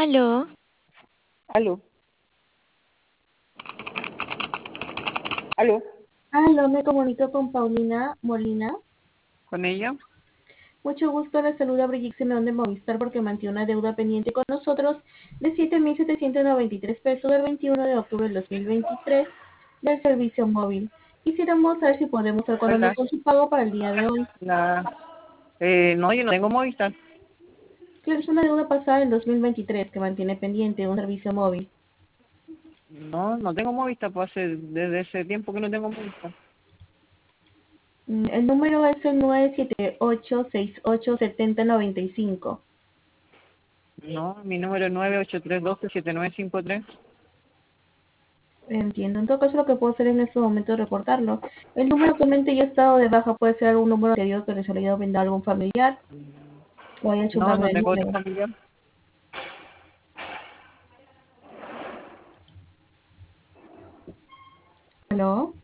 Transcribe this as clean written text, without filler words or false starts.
Aló, Aló, aló, Aló, me comunico con Paulina Molina. con ella. Mucho gusto, la saluda Brigitte Simeón de Movistar porque mantiene una deuda pendiente con nosotros de 7.793 pesos del 21 de octubre del 2023 del servicio móvil. Quisiéramos saber si podemos estar contando Hola. con su pago para el día de hoy. La, no, yo no tengo Movistar. Claro, es una deuda pasada del 2023 que mantiene pendiente un servicio móvil. No tengo Movistar, pues desde ese tiempo que no tengo Movistar. El número es el 978-6870-95. No, mi número es 983127953. Entiendo. En todo caso, lo que puedo hacer en este momento es reportarlo. El número actualmente ya ha estado de baja, puede ser algún número anterior que les haya ido a brindar algún familiar o haya hecho un No, cambio no de tengo otro número. familiar. ¿Aló?